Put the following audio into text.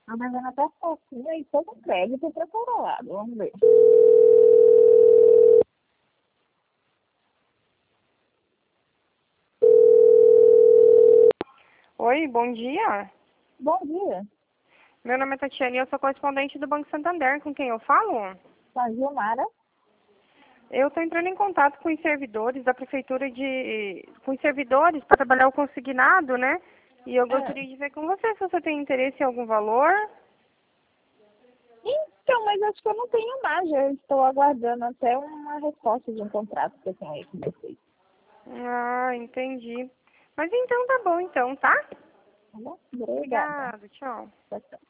Mas ela tá fofinha e todo crédito preparado. Vamos ver. Oi, bom dia. Bom dia. Meu nome é Tatiana e eu sou correspondente do Banco Santander. Com quem eu falo? Com a Gilmara. Eu estou entrando em contato com os servidores da prefeitura com os servidores para trabalhar o consignado, né? E eu É. gostaria de ver com você se você tem interesse em algum valor. Então, mas acho que eu não tenho mais. Eu estou aguardando até uma resposta de um contrato que eu tenho aí com vocês. Ah, entendi. Mas então tá bom então, tá? Tá bom? Obrigada. Obrigada, tchau. Tchau, tchau.